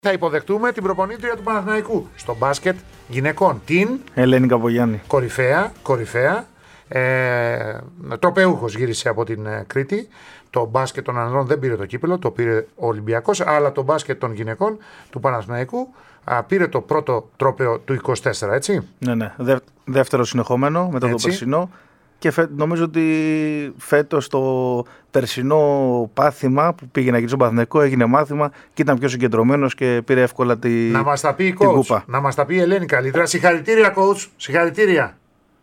Θα υποδεχτούμε την προπονήτρια του Παναθηναϊκού στο μπάσκετ γυναικών, την Ελένη Καπογιάννη. Κορυφαία. Τροπεούχος γύρισε από την Κρήτη. Το μπάσκετ των ανδρών δεν πήρε το κύπελο, το πήρε ο Ολυμπιακός, αλλά το μπάσκετ των γυναικών του Παναθηναϊκού πήρε το πρώτο τρόπαιο του 24, έτσι. Ναι. Δεύτερο συνεχόμενο μετά το περσινό. Και νομίζω ότι φέτος το περσινό πάθημα που πήγε να γίνει στον Παναθηναϊκό έγινε μάθημα και ήταν πιο συγκεντρωμένος και πήρε εύκολα την Να μας τα πει η coach, να μας τα πει η Ελένη καλύτερα. Συγχαρητήρια coach, συγχαρητήρια.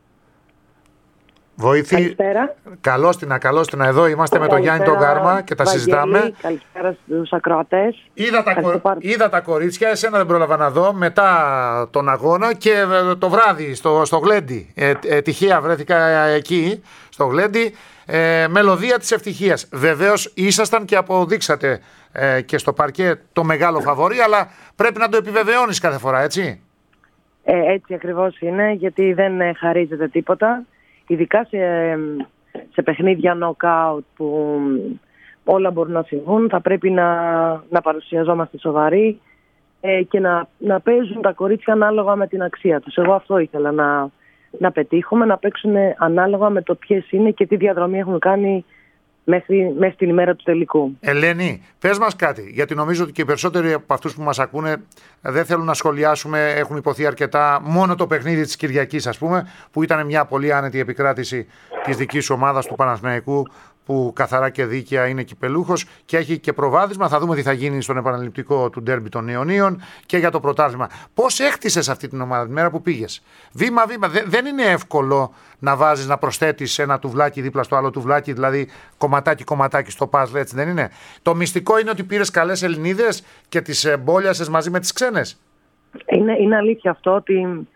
Καλησπέρα. Καλώς την, εδώ είμαστε με τον Γιάννη τον Κάρμα και τα συζητάμε. Καλησπέρα στους ακροατές. Είδα τα κορίτσια, εσένα δεν πρόλαβα να δω μετά τον αγώνα και το βράδυ στο Γλέντι. Τυχαία βρέθηκα εκεί στο Γλέντι. Μελωδία της ευτυχίας. Βεβαίως ήσασταν και αποδείξατε και στο παρκέ το μεγάλο φαβορί, αλλά πρέπει να το επιβεβαιώνεις κάθε φορά, έτσι. Έτσι ακριβώς είναι, γιατί δεν χαρίζεται τίποτα. Ειδικά σε παιχνίδια νοκάουτ που όλα μπορούν να συμβούν, θα πρέπει να παρουσιαζόμαστε σοβαροί και να παίζουν τα κορίτσια ανάλογα με την αξία τους. Εγώ αυτό ήθελα να πετύχουμε, να παίξουν ανάλογα με το ποιες είναι και τι διαδρομή έχουν κάνει μέχρι την ημέρα του τελικού. Ελένη, πες μας κάτι, γιατί νομίζω ότι και οι περισσότεροι από αυτούς που μας ακούνε δεν θέλουν να σχολιάσουμε, έχουν υποθεί αρκετά μόνο το παιχνίδι της Κυριακής, ας πούμε, που ήταν μια πολύ άνετη επικράτηση της δικής σου ομάδας του Παναθηναϊκού, που καθαρά και δίκαια είναι κυπελούχος και έχει και προβάδισμα. Θα δούμε τι θα γίνει στον επαναληπτικό του ντέρμπι των Ιωνίων και για το πρωτάθλημα. Πώς έκτισες αυτή την ομάδα την μέρα που πήγες? Βήμα-βήμα. Δεν είναι εύκολο να βάζεις, να προσθέτεις ένα τουβλάκι δίπλα στο άλλο τουβλάκι, δηλαδή κομματάκι στο παζλ, έτσι δεν είναι? Το μυστικό είναι ότι πήρες καλές Ελληνίδες και τις μπόλιασες μαζί με τις ξένες. Είναι αλήθεια αυτό ότι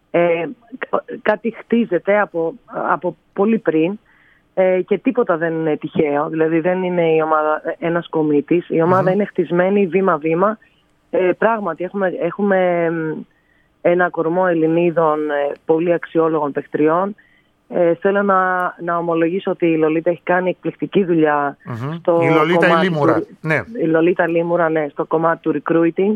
κάτι χτίζεται από πολύ πριν. Και τίποτα δεν είναι τυχαίο, δηλαδή δεν είναι η ομάδα ένας κομίτης, η ομάδα είναι χτισμένη βήμα-βήμα. Πράγματι έχουμε ένα κορμό Ελληνίδων πολύ αξιόλογων παιχτριών. Θέλω να ομολογήσω ότι η Λολίτα έχει κάνει εκπληκτική δουλειά στο η Λολίτα Λίμουρα. Η Λολίτα Λίμουρα, ναι, στο κομμάτι του recruiting.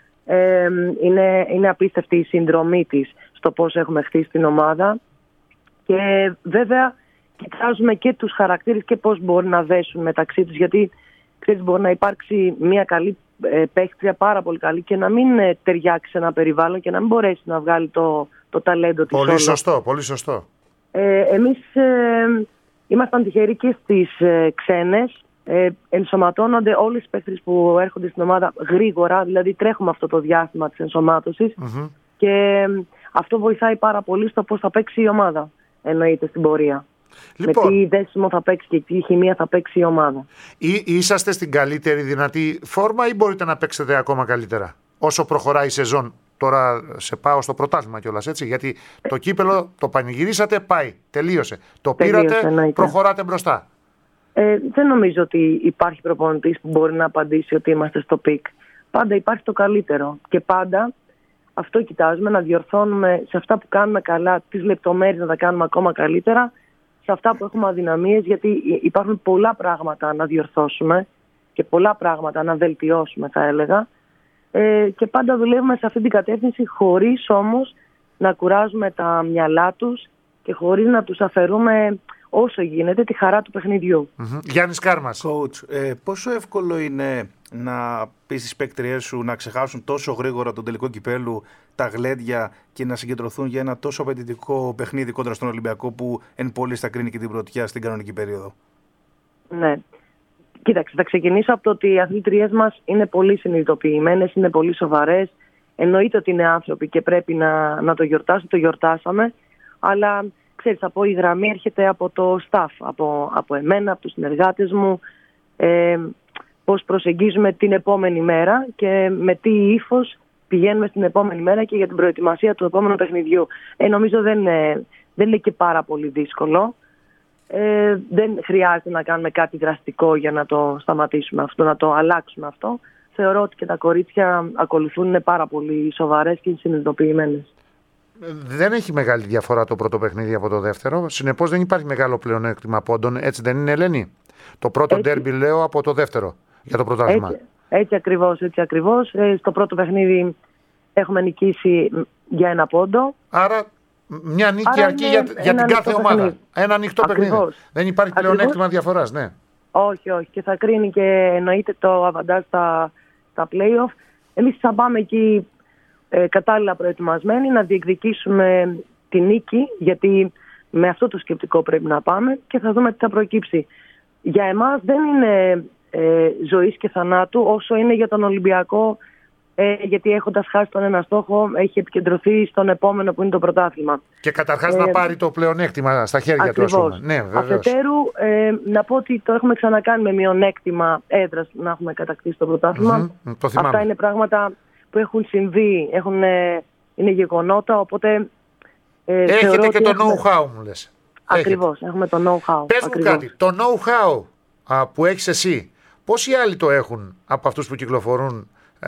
Είναι απίστευτη η συνδρομή της στο πώς έχουμε χτίσει την ομάδα και βέβαια κοιτάζουμε και τους χαρακτήρες και πώς μπορεί να δέσουν μεταξύ τους, γιατί ξέρεις, μπορεί να υπάρξει μια καλή παίχτρια, πάρα πολύ καλή, και να μην ταιριάξει σε ένα περιβάλλον και να μην μπορέσει να βγάλει το ταλέντο της. Πολύ σωστό. Εμείς ήμασταν τυχεροί και στις ξένες. Ενσωματώνονται όλες οι παίχτρες που έρχονται στην ομάδα γρήγορα, δηλαδή τρέχουμε αυτό το διάστημα της ενσωμάτωσης και αυτό βοηθάει πάρα πολύ στο πώς θα παίξει η ομάδα, εννοείται, στην πορεία. Λοιπόν, με τι δέσιμο θα παίξει και τι χημεία θα παίξει η ομάδα. Είσαστε στην καλύτερη δυνατή φόρμα ή μπορείτε να παίξετε ακόμα καλύτερα όσο προχωράει η σεζόν? Τώρα σε πάω στο πρωτάθλημα κιόλας, έτσι, γιατί το κύπελο το πανηγυρίσατε, πάει, τελείωσε. Το πήρατε, προχωράτε μπροστά. Δεν νομίζω ότι υπάρχει προπονητής που μπορεί να απαντήσει ότι είμαστε στο πικ. Πάντα υπάρχει το καλύτερο και πάντα αυτό κοιτάζουμε, να διορθώνουμε σε αυτά που κάνουμε καλά, τις λεπτομέρειες να τα κάνουμε ακόμα καλύτερα, σε αυτά που έχουμε αδυναμίες, γιατί υπάρχουν πολλά πράγματα να διορθώσουμε και πολλά πράγματα να βελτιώσουμε, θα έλεγα, και πάντα δουλεύουμε σε αυτή την κατεύθυνση, χωρίς όμως να κουράζουμε τα μυαλά τους και χωρίς να τους αφαιρούμε όσο γίνεται τη χαρά του παιχνιδιού. Γιάννης Κάρμας. Coach, πόσο εύκολο είναι να πεις στις παίκτριές σου να ξεχάσουν τόσο γρήγορα τον τελικό κυπέλου, τα γλέντια, και να συγκεντρωθούν για ένα τόσο απαιτητικό παιχνίδι κόντρα στον Ολυμπιακό, που εν πόλης θα κρίνει και την πρωτιά στην κανονική περίοδο? Ναι. Κοίταξε, θα ξεκινήσω από το ότι οι αθλητριές μας είναι πολύ συνειδητοποιημένες, είναι πολύ σοβαρές. Εννοείται ότι είναι άνθρωποι και πρέπει να το γιορτάσουν, το γιορτάσαμε, αλλά ξέρεις, από η γραμμή έρχεται από το staff, από εμένα, από τους συνεργάτες μου, πώς προσεγγίζουμε την επόμενη μέρα και με τι ύφος πηγαίνουμε στην επόμενη μέρα και για την προετοιμασία του επόμενου παιχνιδιού. Νομίζω δεν είναι και πάρα πολύ δύσκολο. Δεν χρειάζεται να κάνουμε κάτι δραστικό για να το σταματήσουμε αυτό, να το αλλάξουμε αυτό. Θεωρώ ότι και τα κορίτσια ακολουθούν, είναι πάρα πολύ σοβαρές και συνειδητοποιημένες. Δεν έχει μεγάλη διαφορά το πρώτο παιχνίδι από το δεύτερο. Συνεπώς δεν υπάρχει μεγάλο πλεονέκτημα πόντων. Έτσι δεν είναι, Ελένη? Το πρώτο ντέρμπι λέω από το δεύτερο για το πρωτάθλημα. Έτσι ακριβώς. Στο πρώτο παιχνίδι έχουμε νικήσει για 1 πόντο. Άρα μια νίκη αρκεί για την κάθε ομάδα. Παιχνίδι. Ένα ανοιχτό παιχνίδι. Δεν υπάρχει πλεονέκτημα διαφοράς, ναι. Όχι. Και θα κρίνει και εννοείται το αβαντάζ στα play-off. Εμείς θα πάμε εκεί κατάλληλα προετοιμασμένοι να διεκδικήσουμε τη νίκη, γιατί με αυτό το σκεπτικό πρέπει να πάμε και θα δούμε τι θα προκύψει. Για εμάς δεν είναι ζωής και θανάτου όσο είναι για τον Ολυμπιακό, γιατί έχοντας χάσει τον ένα στόχο έχει επικεντρωθεί στον επόμενο που είναι το πρωτάθλημα. Και καταρχάς να πάρει το πλεονέκτημα στα χέρια του, ας πούμε. Ναι, αφετέρου, να πω ότι το έχουμε ξανακάνει με μειονέκτημα έδρας να έχουμε κατακτήσει το πρωτάθλημα. Αυτά είναι πράγματα που έχουν συμβεί, είναι γεγονότα, οπότε έχετε και το know-how, μου λες. Ακριβώς, έχουμε το know-how. Πες μου κάτι, το know-how που έχεις εσύ, πόσοι άλλοι το έχουν από αυτούς που κυκλοφορούν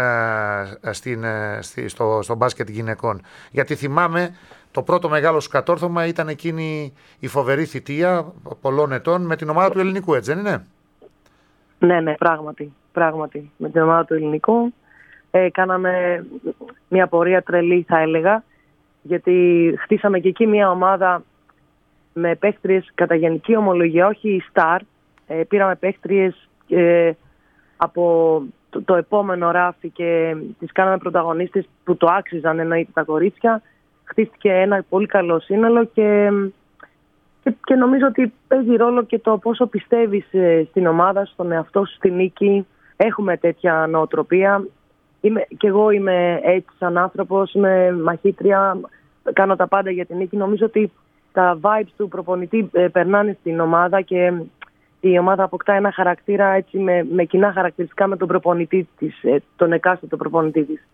στο μπάσκετ γυναικών? Γιατί θυμάμαι το πρώτο μεγάλο σου κατόρθωμα ήταν εκείνη η φοβερή θητεία πολλών ετών με την ομάδα του Ελληνικού, έτσι δεν είναι? Ναι, πράγματι. Με την ομάδα του Ελληνικού κάναμε μια πορεία τρελή, θα έλεγα, γιατί χτίσαμε και εκεί μια ομάδα με παίχτριες κατά γενική ομολογία, όχι star. Πήραμε παίχτριες από το επόμενο ράφι και τις κάναμε πρωταγωνίστες που το άξιζαν, εννοείται, τα κορίτσια. Χτίστηκε ένα πολύ καλό σύνολο και νομίζω ότι παίζει ρόλο και το πόσο πιστεύεις στην ομάδα, στον εαυτό σου, στη νίκη. Έχουμε τέτοια νοοτροπία. Και εγώ είμαι έτσι σαν άνθρωπος, είμαι μαχήτρια, κάνω τα πάντα για την νίκη. Νομίζω ότι τα vibes του προπονητή περνάνε στην ομάδα και η ομάδα αποκτά ένα χαρακτήρα έτσι, με κοινά χαρακτηριστικά με τον προπονητή της, τον εκάστοτε προπονητή της.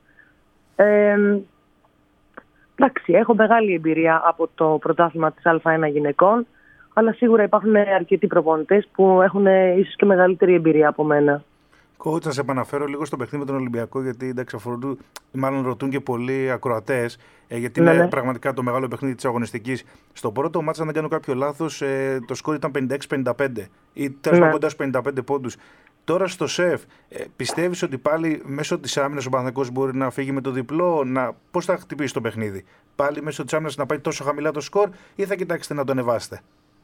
Εντάξει, έχω μεγάλη εμπειρία από το πρωτάθλημα της Α1 γυναικών, αλλά σίγουρα υπάρχουν αρκετοί προπονητές που έχουν ίσως και μεγαλύτερη εμπειρία από μένα. Coach, να σε επαναφέρω λίγο στο παιχνίδι με τον Ολυμπιακό, γιατί εντάξει, μάλλον ρωτούν και πολλοί ακροατές, γιατί είναι πραγματικά το μεγάλο παιχνίδι της αγωνιστικής. Στο πρώτο μάτς, αν δεν κάνω κάποιο λάθος, το σκορ ήταν 56-55 ή τέλος πάντων κοντά στους 55 πόντους. Τώρα στο ΣΕΦ, πιστεύεις ότι πάλι μέσω της άμυνας ο Παναθηναϊκός μπορεί να φύγει με το διπλό? Πώς θα χτυπήσει το παιχνίδι? Πάλι μέσω της άμυνας να πάει τόσο χαμηλά το σκορ ή θα κοιτάξετε να το ανεβάσετε?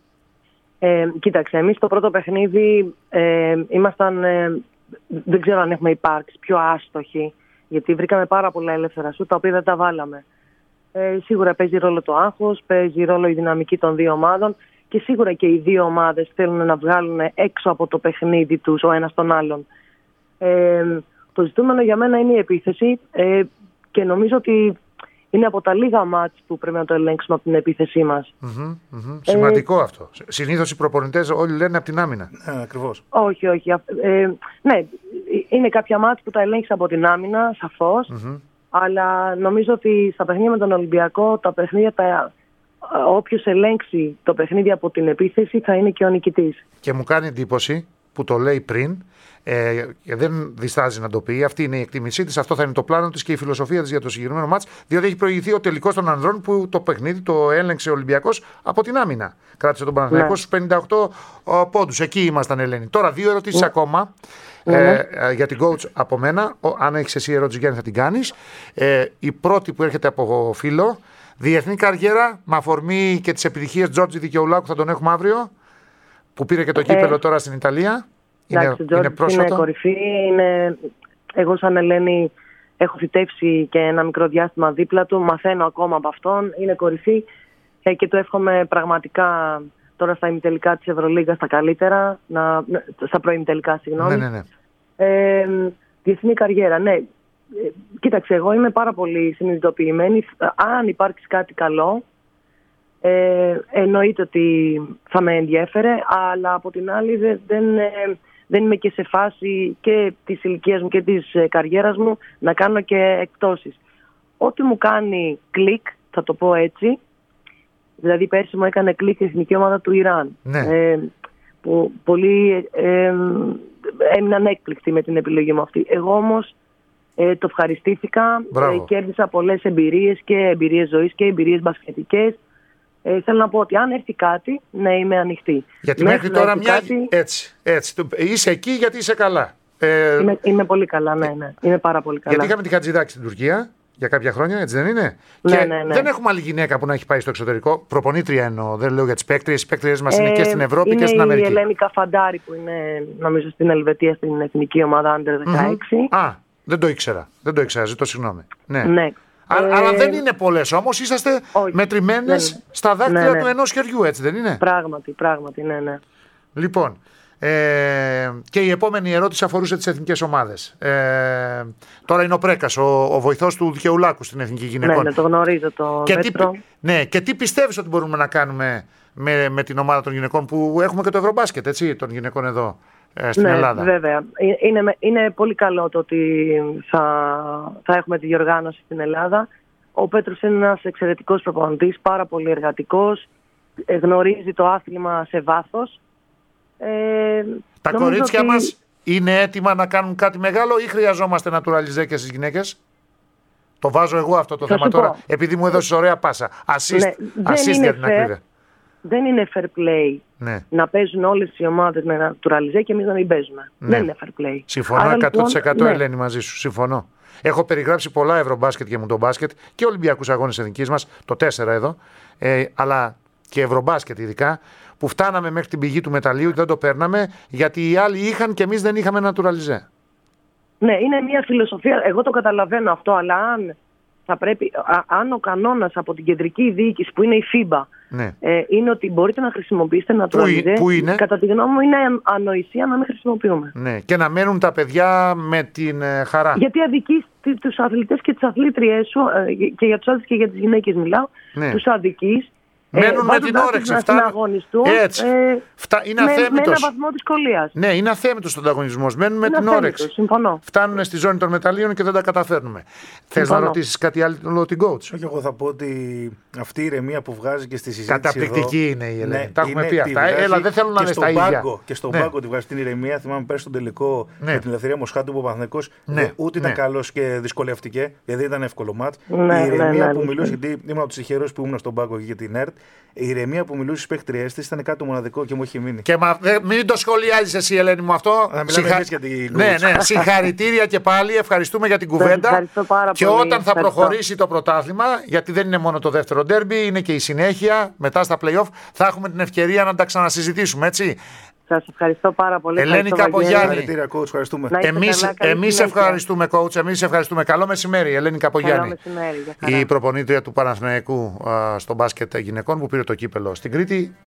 Κοίταξε, εμείς στο πρώτο παιχνίδι ήμασταν... δεν ξέρω αν έχουμε υπάρξει πιο άστοχοι, γιατί βρήκαμε πάρα πολλά ελεύθερα σου, τα οποία δεν τα βάλαμε. Σίγουρα παίζει ρόλο το άγχος, παίζει ρόλο η δυναμική των δύο ομάδων και σίγουρα και οι δύο ομάδες θέλουν να βγάλουν έξω από το παιχνίδι τους ο ένας τον άλλον. Το ζητούμενο για μένα είναι η επίθεση και νομίζω ότι είναι από τα λίγα μάτς που πρέπει να το ελέγξουμε από την επίθεσή μας. Σημαντικό αυτό. Συνήθως οι προπονητές όλοι λένε από την άμυνα. Ακριβώς. Όχι. Ναι, είναι κάποια μάτς που τα ελέγχεις από την άμυνα, σαφώς. Αλλά νομίζω ότι στα παιχνίδια με τον Ολυμπιακό, τα παιχνίδια, όποιος ελέγξει το παιχνίδι από την επίθεση θα είναι και ο νικητής. Και μου κάνει εντύπωση που το λέει πριν, και δεν διστάζει να το πει. Αυτή είναι η εκτίμησή της, αυτό θα είναι το πλάνο της και η φιλοσοφία της για το συγκεκριμένο μάτς, διότι έχει προηγηθεί ο τελικός των ανδρών που το παιχνίδι το έλεγξε ο Ολυμπιακός από την άμυνα. Κράτησε τον Παναθηναϊκό στους 58 πόντους. Εκεί ήμασταν, Ελένη. Τώρα, δύο ερωτήσεις ακόμα για την coach από μένα. Αν έχεις εσύ ερώτηση, Γιάννη, θα την κάνεις. Η πρώτη που έρχεται από φίλο, διεθνή καριέρα με αφορμή και τις επιτυχίες Τζόρτζι Δικαιουλάκου, θα τον έχουμε αύριο, που πήρε και το κύπελο τώρα στην Ιταλία. Είναι πρόσφατο. Είναι κορυφή. Εγώ σαν Ελένη έχω φυτέψει και ένα μικρό διάστημα δίπλα του. Μαθαίνω ακόμα από αυτόν. Είναι κορυφή και του εύχομαι πραγματικά τώρα στα ημιτελικά της Ευρωλίγκας τα καλύτερα. Στα προημιτελικά, συγγνώμη. Ναι. Διεθνή καριέρα, ναι. Κοίταξε, εγώ είμαι πάρα πολύ συνειδητοποιημένη. Αν υπάρξει κάτι καλό, εννοείται ότι θα με ενδιέφερε, αλλά από την άλλη δεν είμαι και σε φάση και της ηλικίας μου και της καριέρας μου να κάνω και εκπτώσεις. Ό,τι μου κάνει κλικ, θα το πω έτσι, δηλαδή πέρσι μου έκανε κλικ η εθνική ομάδα του Ιράν, που πολλοί έμειναν έκπληκτοι με την επιλογή μου αυτή. Εγώ όμως το ευχαριστήθηκα, κέρδισα πολλές εμπειρίες και εμπειρίες ζωής και εμπειρίες μπασκετικές. Θέλω να πω ότι αν έρθει κάτι, να είμαι ανοιχτή. Γιατί μέχρι τώρα μια... Κάτι... Έτσι. Είσαι εκεί γιατί είσαι καλά. Είναι πολύ καλά, ναι. Είναι πάρα πολύ καλά. Γιατί είχαμε τη Χατζηδάκη στην Τουρκία για κάποια χρόνια, έτσι δεν είναι? Ναι, και ναι. δεν έχουμε άλλη γυναίκα που να έχει πάει στο εξωτερικό. Προπονήτρια εννοώ, δεν λέω για τις παίκτριες. Οι παίκτριες μας είναι και στην Ευρώπη και στην Αμερική. Είναι η Ελένη Καφαντάρη που είναι, νομίζω, στην Ελβετία, στην εθνική ομάδα Under 16. Α, δεν το ήξερα. Ζητώ συγγνώμη. Ναι. Αλλά δεν είναι πολλές όμως, είσαστε μετρημένες στα δάκτυλα του ενός χεριού, έτσι δεν είναι? Πράγματι, ναι. Λοιπόν, και η επόμενη ερώτηση αφορούσε τις εθνικές ομάδες. Τώρα είναι ο Πρέκας, ο βοηθός του Δικαιουλάκου στην Εθνική Γυναικών. Ναι, το γνωρίζω το μέτρο. Και τι πιστεύεις ότι μπορούμε να κάνουμε με την ομάδα των γυναικών, που έχουμε και το Ευρωμπάσκετ, έτσι, των γυναικών εδώ στην Ελλάδα? Βέβαια. Είναι πολύ καλό το ότι θα έχουμε τη διοργάνωση στην Ελλάδα. Ο Πέτρος είναι ένας εξαιρετικός προπονητής, πάρα πολύ εργατικός, γνωρίζει το άθλημα σε βάθος. Τα κορίτσια μας είναι έτοιμα να κάνουν κάτι μεγάλο ή χρειαζόμαστε naturalize και στις γυναίκες? Το βάζω εγώ αυτό το θέμα τώρα, επειδή μου έδωσες ωραία πάσα. Assist για την ακρίβεια. Δεν είναι fair play να παίζουν όλες οι ομάδες με naturalize και εμείς να μην παίζουμε. Δεν είναι fair play. Συμφωνώ 100% Ελένη μαζί σου. Συμφωνώ. Έχω περιγράψει πολλά Ευρωμπάσκετ και Μουντομπάσκετ και Ολυμπιακούς αγώνες εθνικής μας, το 4 εδώ, αλλά και Ευρωμπάσκετ ειδικά, που φτάναμε μέχρι την πηγή του μεταλλίου και δεν το παίρναμε γιατί οι άλλοι είχαν και εμείς δεν είχαμε naturalize. Ναι, είναι μια φιλοσοφία. Εγώ το καταλαβαίνω αυτό, αλλά αν ο κανόνας από την κεντρική διοίκηση που είναι η FIBA είναι ότι μπορείτε να χρησιμοποιήσετε naturalize, κατά τη γνώμη μου είναι ανοησία να μην χρησιμοποιούμε. Ναι, και να μένουν τα παιδιά με την χαρά. Γιατί αδικείς τους αθλητές και τις αθλήτριές σου, και για τους άντρες και για τις γυναίκες μιλάω, τους αδικείς. Μένουν με την όρεξη. Έτσι. Είναι με ένα βαθμό δυσκολίας. Ναι, είναι αθέμητος ο ανταγωνισμός. Μένουν με την όρεξη. Συμφωνώ. Φτάνουν στη ζώνη των μεταλλίων και δεν τα καταφέρνουμε. Θες να ρωτήσεις κάτι άλλο την coach? Όχι, εγώ θα πω ότι αυτή η ηρεμία που βγάζει και στη συζήτηση. Καταπληκτική είναι η Ελένη. Τα έχουμε πει αυτά. Έλα, δεν θέλω να είναι στα ίδια. Και στον πάγκο τη βγάζει την ηρεμία. Θυμάμαι πέρσι στον τελικό με την Ελευθερία Μοσχάτου που ο Παναθηναϊκός ούτε ήταν καλός και δυσκολεύτηκε, γιατί ήταν εύκολο μάτ. Η ηρεμία που μιλούσε, γιατί ήμουν από τους τυχερούς που ήμουν στον πάγκο για την ΕΡΤ. Η ηρεμία που μιλούσε στις παίκτριές της ήταν κάτι το μοναδικό και μου έχει μείνει. Και μην το σχολιάζεις εσύ, Ελένη μου, αυτό. Ναι, συγχαρητήρια και πάλι. Ευχαριστούμε για την κουβέντα. Και όταν θα προχωρήσει το πρωτάθλημα, γιατί δεν είναι μόνο το δεύτερο ντέρμπι, είναι και η συνέχεια μετά στα play-off, θα έχουμε την ευκαιρία να τα ξανασυζητήσουμε, έτσι. Σας ευχαριστώ πάρα πολύ. Ελένη Καπογιάννη. Εμείς ευχαριστούμε, coach. Εμείς ευχαριστούμε. Καλό μεσημέρι, Ελένη Καπογιάννη. Η προπονήτρια του Παναθηναϊκού στο μπάσκετ γυναικών που πήρε το κύπελο στην Κρήτη.